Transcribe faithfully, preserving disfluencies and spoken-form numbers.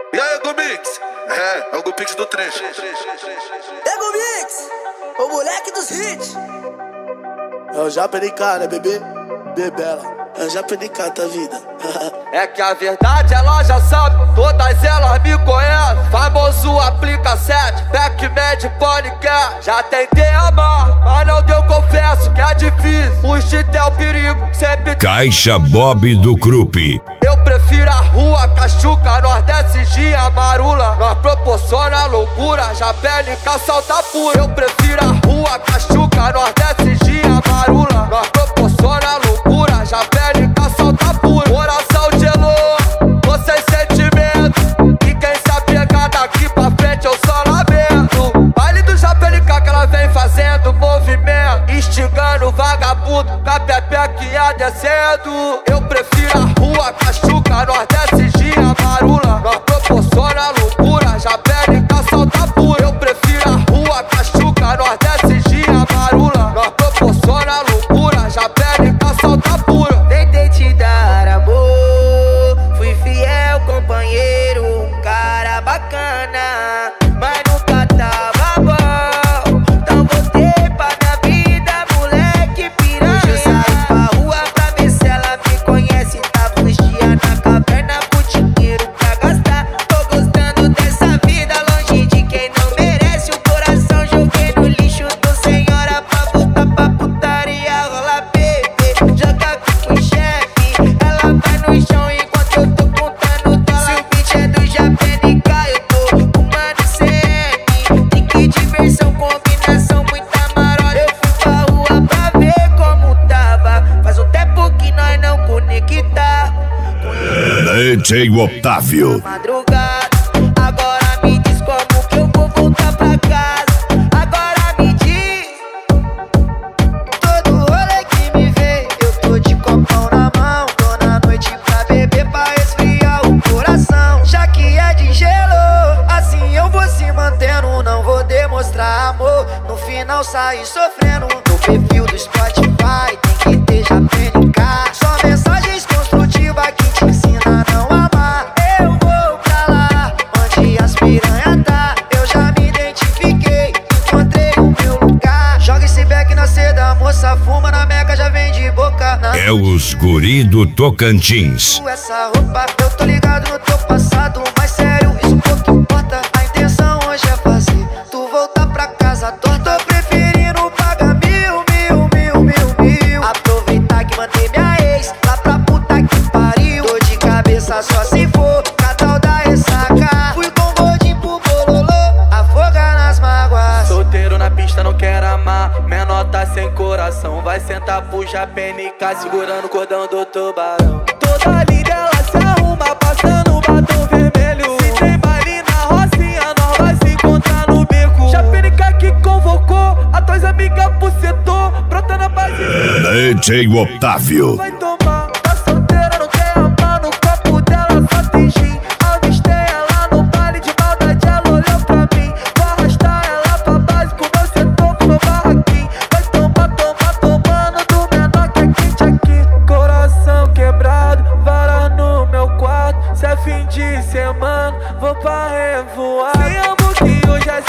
E aí, Ego Mix? É, é o Ego Mix do trecho. Ego Mix, o moleque dos hits. É o Japa N K, né, bebê? Bebela. É o Japa N K, tá vida. É que a verdade ela já sabe, todas elas me conhecem. Famoso aplica sete, Pac-Man Ponycat. Já tentei amar, mas não deu, confesso que é difícil. O cheat é o perigo, sempre. Caixa Bob do Krupp. Eu prefiro a rua, Cachuca, Nordeste, Gia, Marula. Nós proporciona loucura, já pele salta pura. Eu prefiro a rua, Cachuca, Nordeste, Gia, Marula. Nós proporciona loucura, já pele salta pura. Coração gelou, tô sem sentimento. E quem se apegar daqui pra frente eu só lamento. Baile do Japelica que ela vem fazendo movimento, instigando vagabundo, com a pepequinha descendo. Eu prefiro a rua, Cachuca, Nordeste, Gia, Marula. Nós proporciona loucura, já pele salta pura. Eu prefiro a rua, Cachuca, Nordeste, Gia, Marula. Nós proporciona loucura, já pele salta pura. Tentei te dar amor, fui fiel companheiro, um cara bacana, mas nunca tava bom. Então voltei pra minha vida, moleque piranha. Hoje eu saí pra rua pra ver se ela me conhece. Tava uns dias na caverna com dinheiro pra gastar. Tô gostando dessa vida, longe de quem não merece. O coração joguei no lixo, tô senhora pra voltar pra putaria. Rola bebê, joga com o chefe, ela vai no chão enquanto eu tô contando dólar. Se o beat é do Japelica, eu tô com mano C M. E que diversão, combinação, muita marola. Eu fui pra rua pra ver como tava. Faz um tempo que nós não conecta. D J Otávio. Madrugada, agora me diz como que eu vou voltar pra casa. Agora me diz. Todo rolê que me vê, eu tô de copão na mão. Tô na noite pra beber, pra esfriar o coração. Já que é de gelo, assim eu vou se mantendo. Não vou demonstrar amor, no final sair sofrendo. No perfil do Spotify tem que ter Japelica. Só mensagens construtivas que te ensinam a não amar. Eu vou pra lá, onde as piranha tá. Eu já me identifiquei, encontrei o meu lugar. Joga esse beck na seda, moça fuma na meca, já vem de boca na. É os guri do Tocantins. Essa roupa, eu tô ligado no teu passado, mas sério, isso pouco importa. A intenção hoje é fazer tu voltar pra casa torta. Tô preferindo pagar mil, mil, mil, mil, mil. Aproveitar que mandei minha ex lá pra puta que pariu. Tô de cabeça só se for catal da ressaca. Fui com gordinho pro bololô, afogar nas mágoas. Solteiro na pista, não quero amar. Menor tá sem coração, vai sentar pro Japelica, segurando o cordão do tubarão. Toda linda ela se arruma, passando batom vermelho. Se tem baile na rocinha, nós vai se encontrar no beco. Japelica que convocou as tuas amigas pro setor, brota na base. D J Otávio. Vai tomar, tá solteira, não quer amar. No copo dela só tem gin. Avistei ela no baile de maldade, ela olhou pra mim. Vou arrastar ela pra base com meu setor, com meu barraquinho. Vai tomar, tomar, tomando do menor que é quente aqui. Coração quebrado, vara no meu quarto. Se é fim de semana, vou pra revoar. Se amo que hoje é